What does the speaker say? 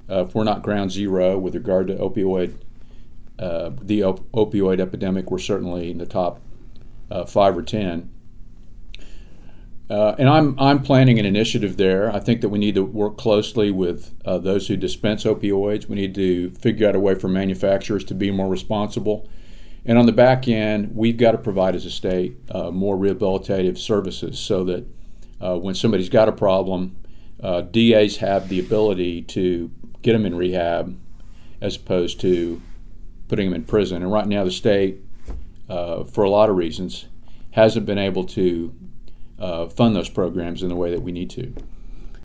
If we're not ground zero with regard to opioid epidemic, we're certainly in the top 5 or 10. And I'm planning an initiative there. I think that we need to work closely with those who dispense opioids. We need to figure out a way for manufacturers to be more responsible. And on the back end, we've got to provide as a state more rehabilitative services so that when somebody's got a problem, DAs have the ability to get them in rehab as opposed to putting them in prison. And right now the state, for a lot of reasons, hasn't been able to fund those programs in the way that we need to.